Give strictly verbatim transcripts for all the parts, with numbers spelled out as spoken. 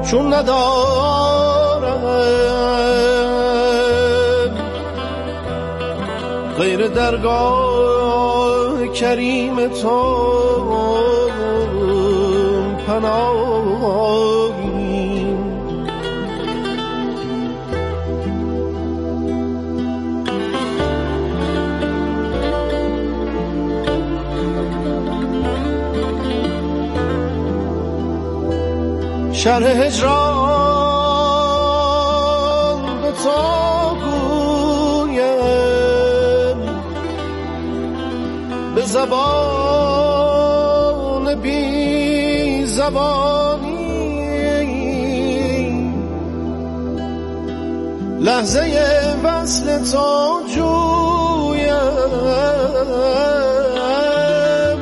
چون ندارم غیر درگاه کریم تو پناهی. شرح هجران به تو گویم به زبان بی زبانی، لحظه وصل تو جویم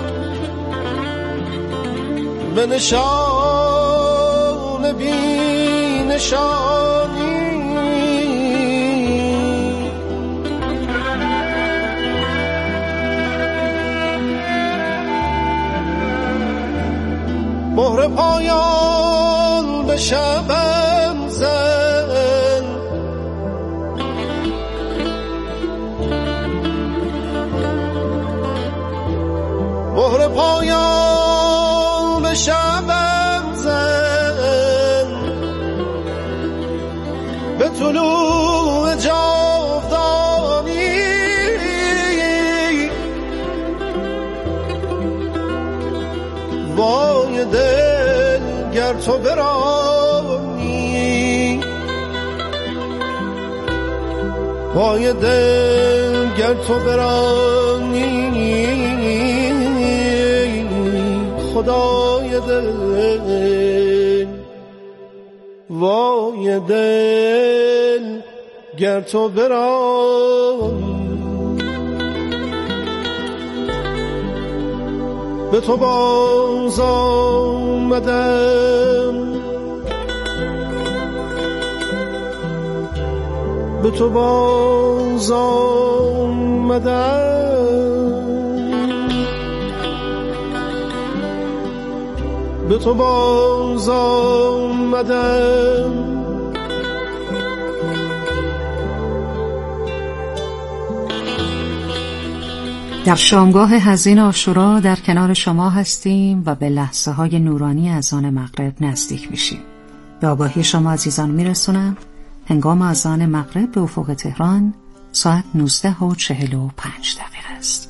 به نشان بی نشانی. مهر پایان به شبم زن، مهر پایان به شبم زن، به طلوع جاودانی. وای دل گر تو برانی، وای دل گر تو برانی، خدای دل وای دل گر تو برانی. به تو باز آمدم، به تو باز آمدم، به تو باز آمدم. در شامگاه حزین عاشورا در کنار شما هستیم و به لحظه های نورانی اذان مغرب نزدیک میشیم. به آگاهی شما عزیزان میرسونم هنگام اذان مغرب به افق تهران ساعت نوزده و چهل و پنج دقیقه است.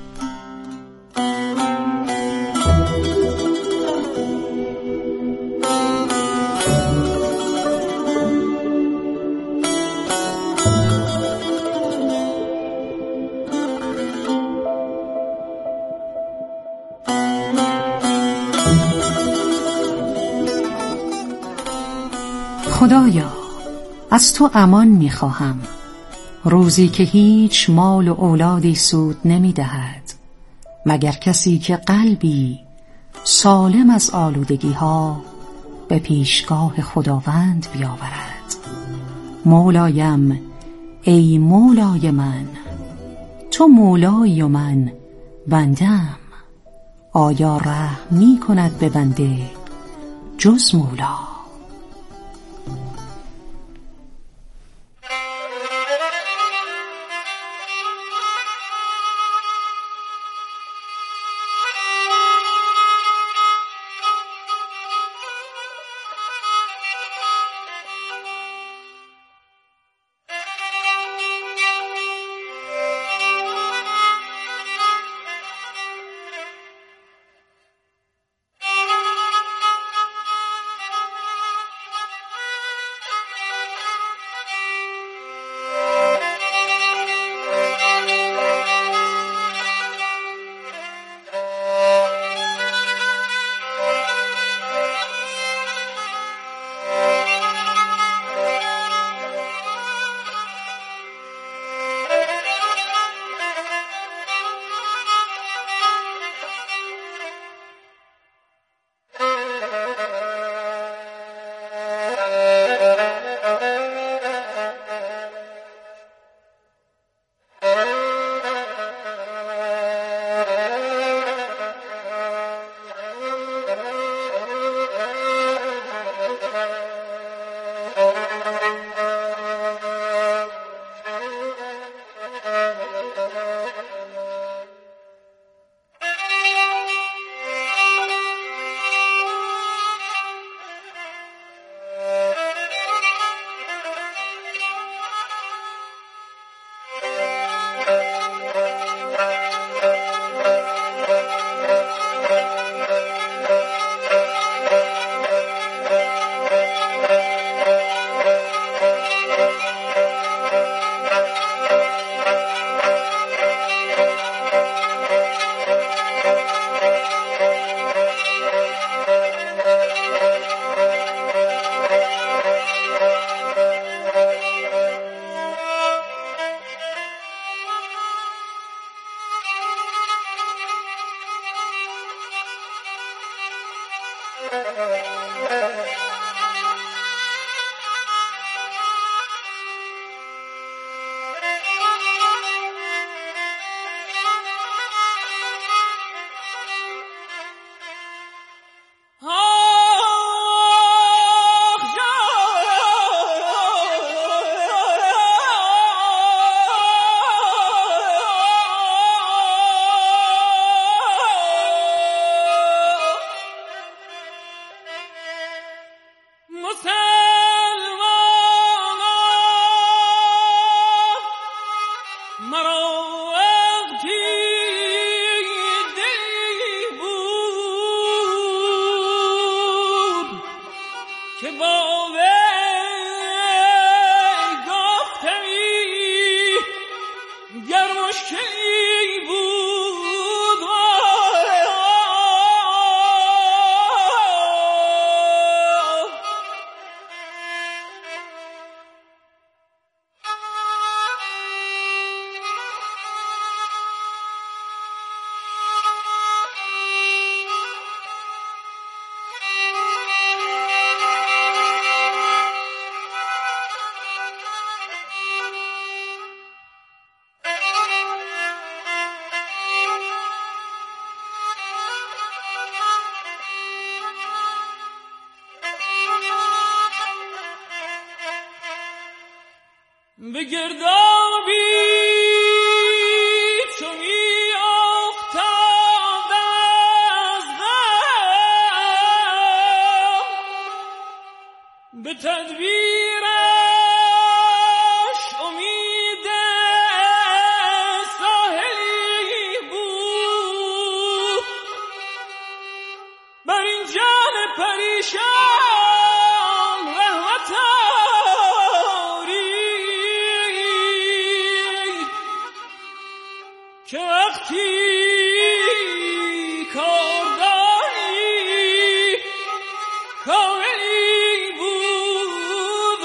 خدایا از تو امان میخواهم، روزی که هیچ مال و اولادی سود نمیدهد مگر کسی که قلبی سالم از آلودگی ها به پیشگاه خداوند بیاورد. مولایم ای مولای من، تو مولایی و من بندم، آیا رحم می کند به بنده جز مولا؟ به گردابی چو می افتاد از غم، به تدبیرش امید ساحلی بود، بر این جان پریشان رحمت که وقتی کاردانی کاملی بود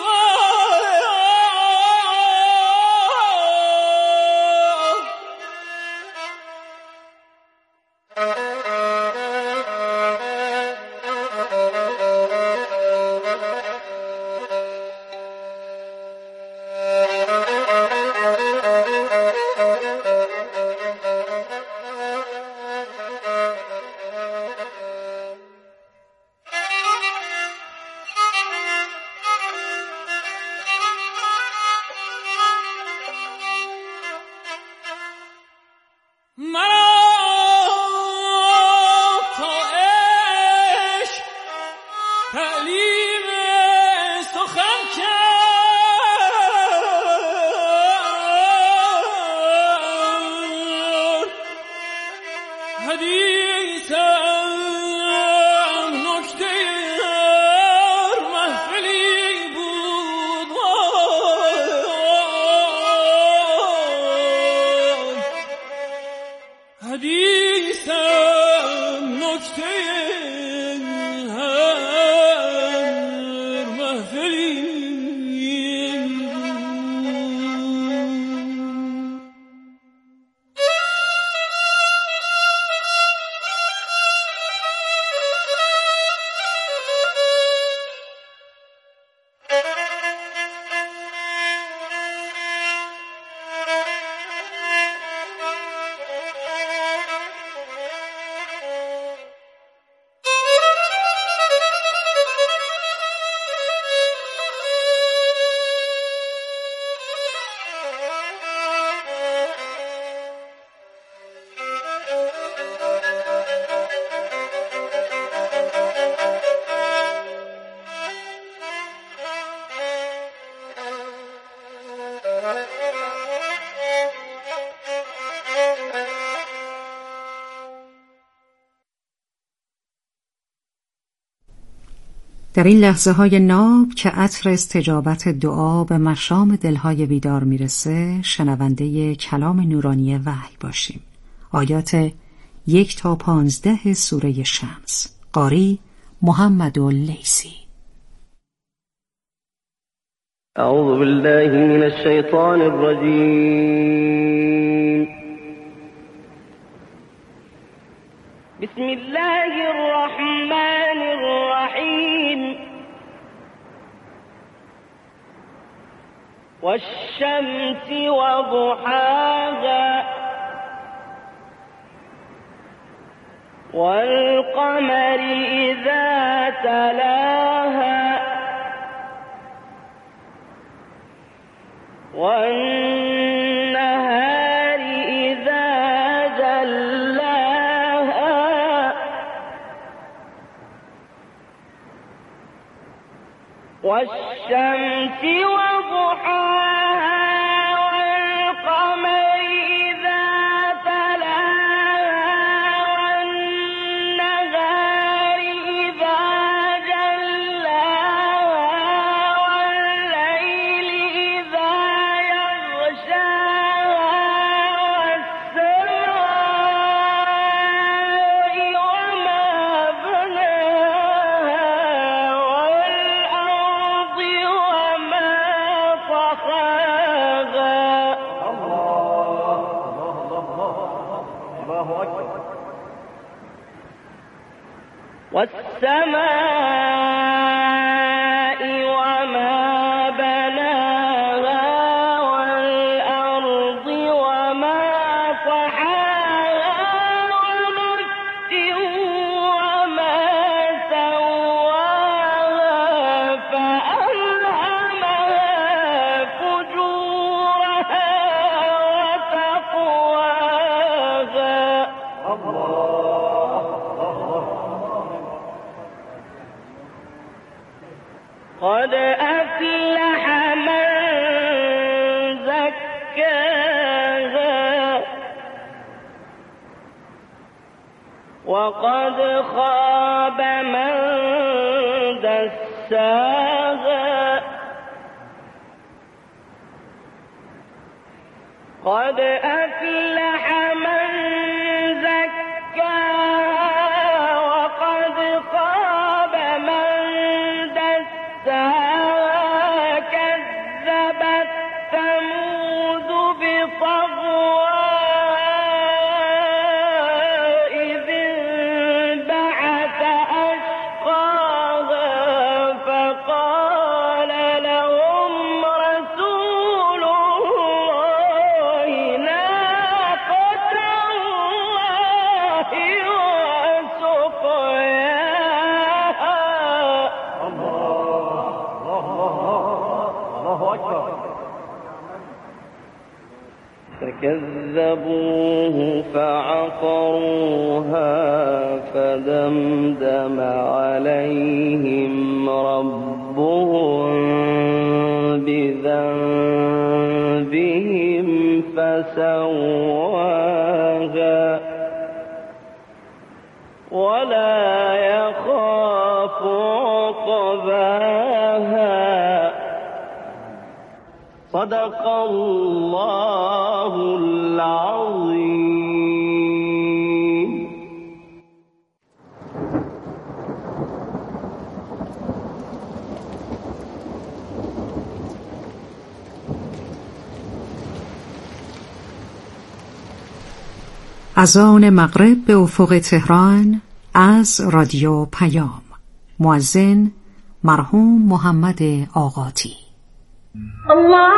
در این لحظه های ناب که عطر استجابت دعا به مشام دلهای بیدار میرسه، شنونده کلام نورانی وحی باشیم. آیات یک تا پانزده سوره شمس. قاری محمد اللیثی. اعوذ بالله من الشیطان الرجیم. بسم الله الرحمن الرحيم والشمس وضحاها والقمر إذا تلاها والنهار إذا جلاها والشمس وضحاها والقمر إذا تلاها والنهار إذا جلاها والليل إذا يغشاها والسماء وما بناها والأرض وما طحاها والسماء وما بناها والأرض وما طحاها ونفس وما سواها فألهمها فجورها وتقواها قد أفلح من زكاها وقد خاب من دساها قد أفلح من زكاها وقد خاب من دساها كذبت ثمود بطغواها إذ انبعث أشقاها فقال لهم رسول الله ناقة الله وسقياها فكذبوه فعقروها فدمدم عليهم ربهم بذنبهم فسواها ولا يخاف عقباها صدق الله العظيم. اذان مغرب به افق تهران از رادیو پیام. مؤذن مرحوم محمد آقاتی. الله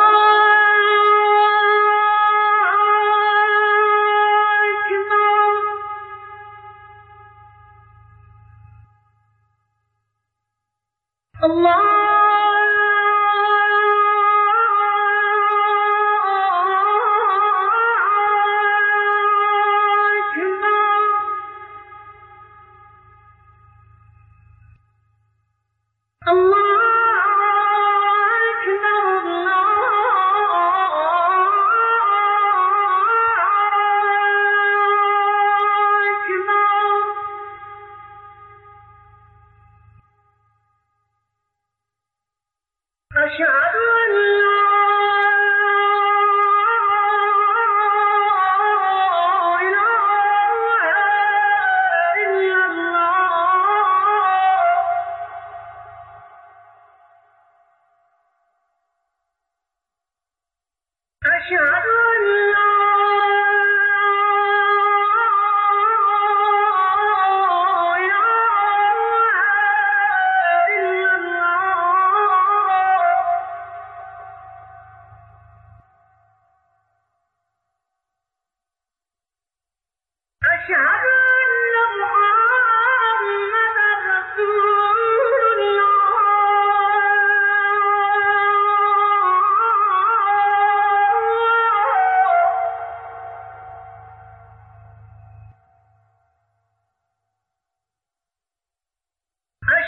Allah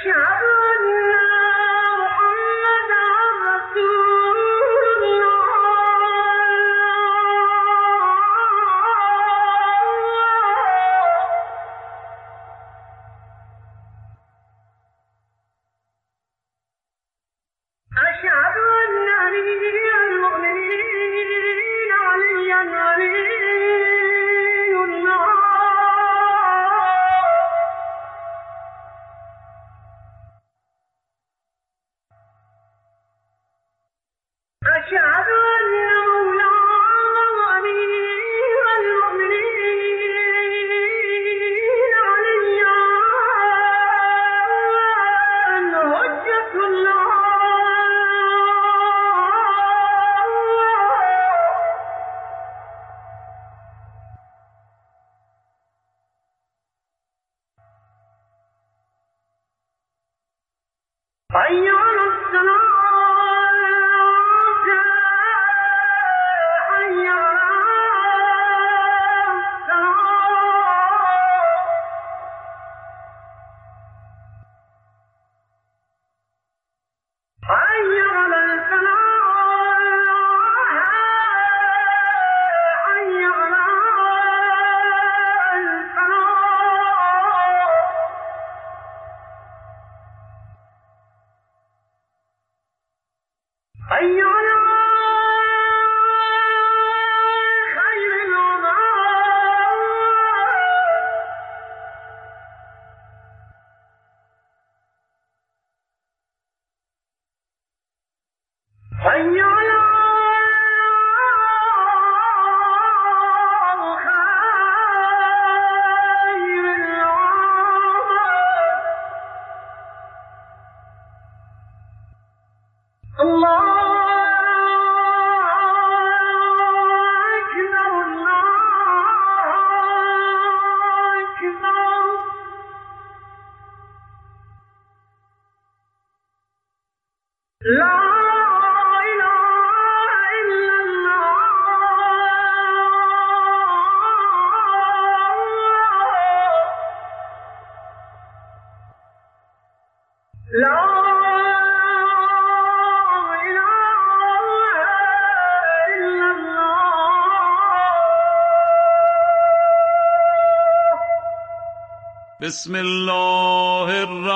بسم الله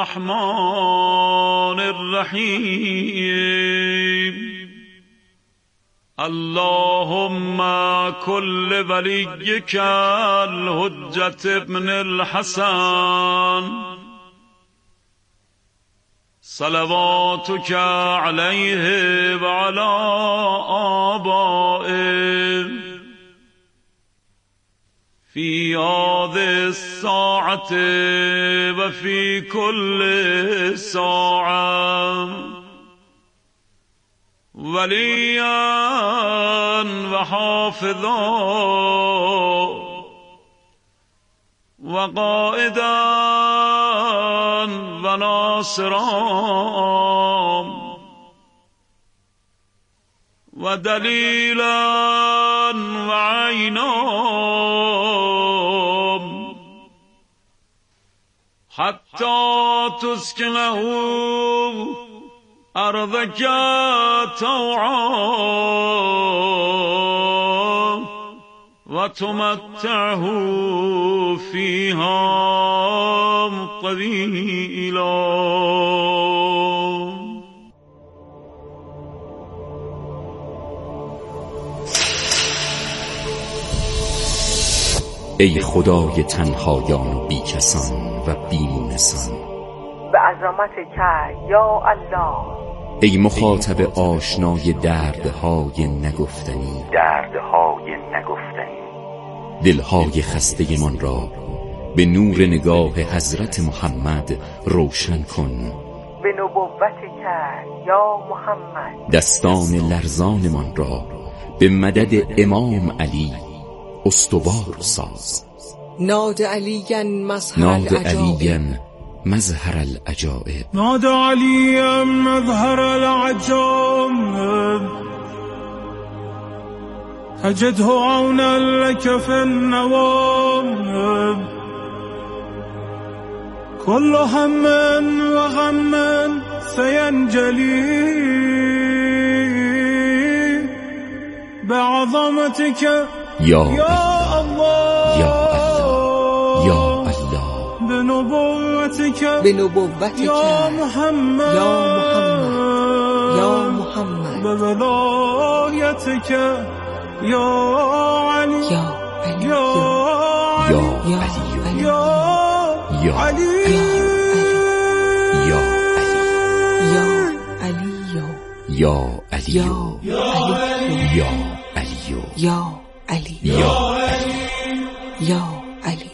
الرحمن الرحیم. اللهم كل وليك الحجة ابن الحسن صلواتك عليه وعلى آبائه في هذه الساعة وفي كل ساعة وليا وحافظا وقائدا وناصرا ودليلا وعينا حتى تسكنه أرضك طوعا وتمتعه فيها طويلا. ای خدای تنهایان و بیکسان و بیمونسان، به عظمتک یا الله. ای مخاطب آشنای دردهای نگفتنی دردهای نگفتنی دلهای خسته من را به نور نگاه حضرت محمد روشن کن. به نبوتک یا محمد دستان لرزان من را به مدد امام علی استوار ساز. ناد علیاً مظهر ناد العجائب علیاً مظهر العجائب ناد علیاً مظهر العجائب تجده عونا لك في النوائب كل هم وغم سينجلي بعظمتك یا يا الله یا الله یا الله بنبوتك بنبوتك يا محمد يا محمد يا محمد بولايتك يا علي يا علي يا یا علي علی يا یا علي یا علي یا علی يا یا علي یا علی يا علي یا يا علي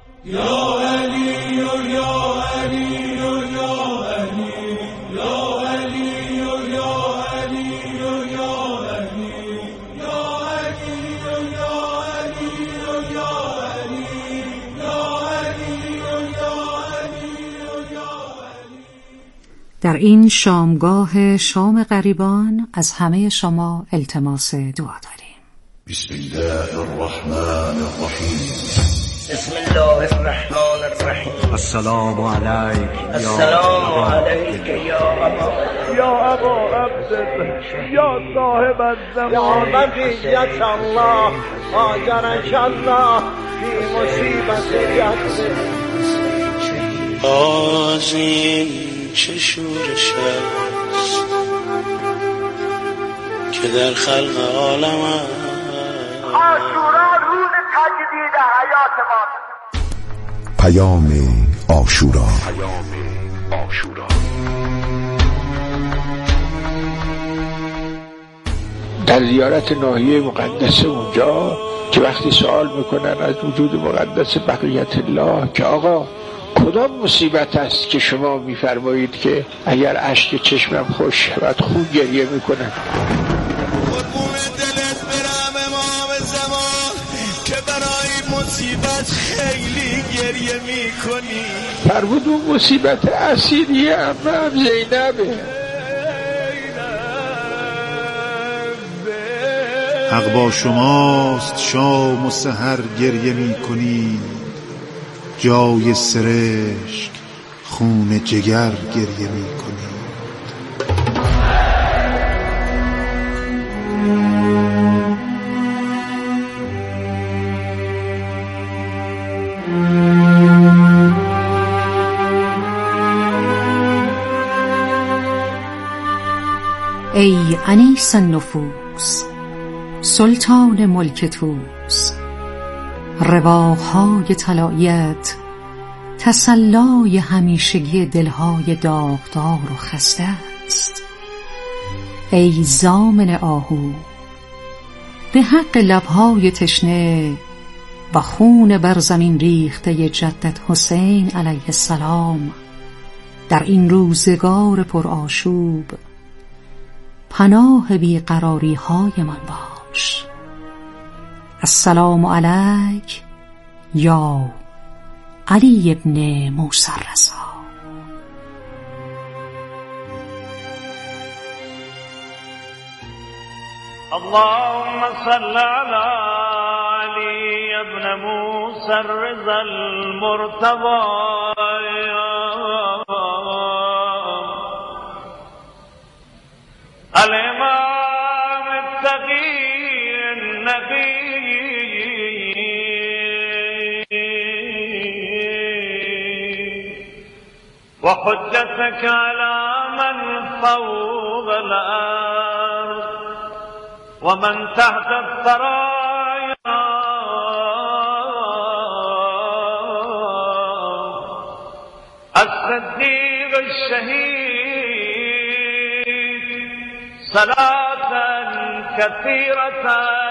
در این شامگاه شام غریبان از همه شما التماس دعا داریم. بسم الله الرحمن الرحیم. بسم الله الرحمن الرحیم. السلام علیک السلام علیک یا ابا یا ابا عبد یا صاحب الزمان یا بقیت الله آجرک الله فی مصیبت جد. باز این چه شورش است که در خلق عالم است. عاشورا روز تجدید حیات ما. پیام عاشورا. در زیارت ناحیه مقدس اونجا که وقتی سوال میکنن از وجود مقدس بقیت الله که آقا کدام مصیبت است که شما میفرمایید که اگر اشک چشمم خوش شود خون گریه میکنم؟ قربون دلت برم امام زمان که برای مصیبت خیلی گریه میکنی. فرمود اون مصیبت اصیلی عمم زینبه. حق با شماست شام و سحر گریه می کنی، جای سرشک خون جگر گریه می کنی. ای انیس النفوس، سلطان ملک توس، رواقهای طلایت تسلای همیشگی دلهای داغدار و خسته است. ای ضامن آهو، به حق لبهای تشنه و خون بر زمین ریخته جدت حسین علیه السلام، در این روزگار پر آشوب پناه بیقراری های من باش. السلام علیک یا علی ابن موسی الرضا. اللهم صل على علي ابن موسى الرضا المرتضى الإمام التقي النبي وحجتك على من فوق الأرض ومن تحت الثرايا الصديق الشهيد صلاة كثيرة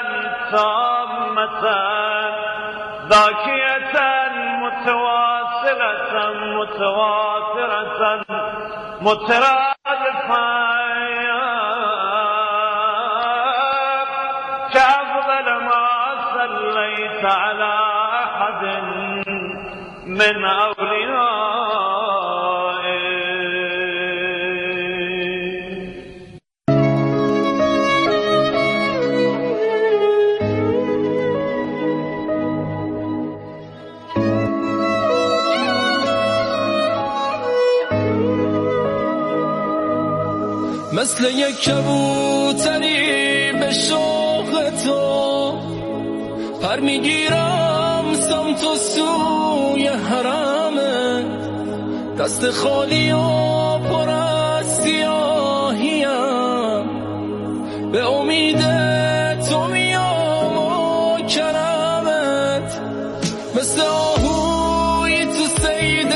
تامة ذاكية متواصلة متواترة مترادفة كأفضل ما صليت على أحد من أوليائك. مثل یک کبوتری به شوق تو پر میگیرم سمت و سوی حرمه، دست خالی و پر از سیاهیم، به امید تو میام و کرمت، مثل آهوی تو سید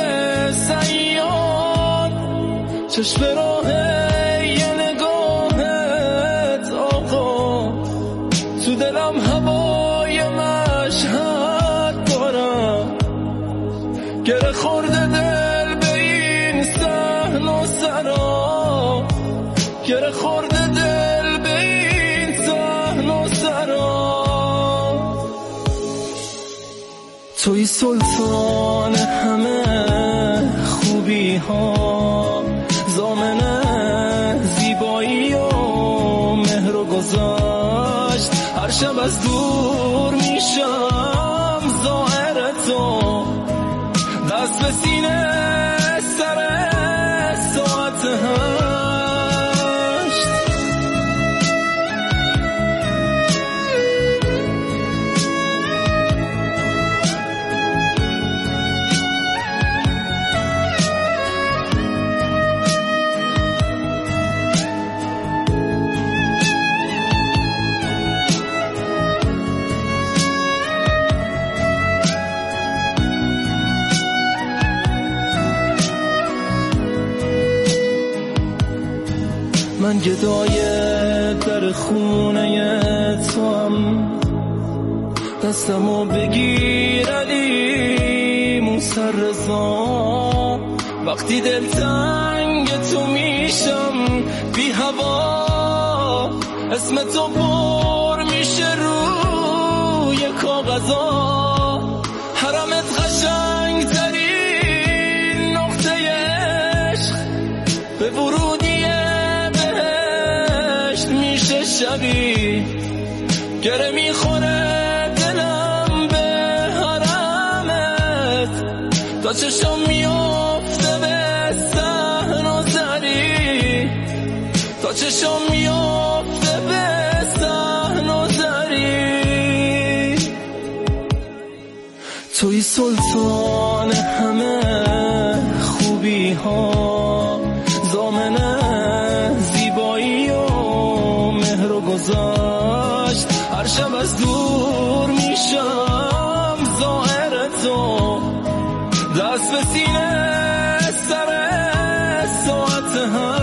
سیاد، چشم راه یه نگاهت آقا، تو دلم هوای مشهد دارم، گره خورده دل به این صحن و سرا، گره خورده دل به این صحن و سرا. توی سلطان همه خوبی ها، ضامن زیبایی و مهر و گذاشت، هر شب از دور میشم ظاهر تو، دست به سینه سر ساعت هشت. من گدای در خونه تو هم، دستمو بگیر علی موسی رضا، وقتی دل تنگ تو میشم بی هوا، اسم تو پر میشه روی کاغذا، حرمت قشنگ ترین نقطه عشق، به ورودی شبی گره میخوره دلم به حرمت، تا چشم میافته به صحن و زری، تا چشم میافته به صحن و زری. توی سلطان همه خوبی ها، ضامن زیبایی و مهر و گذاشت، هر شب از دور میشم ظاهر تو، دست به سینه سر ساعت هم.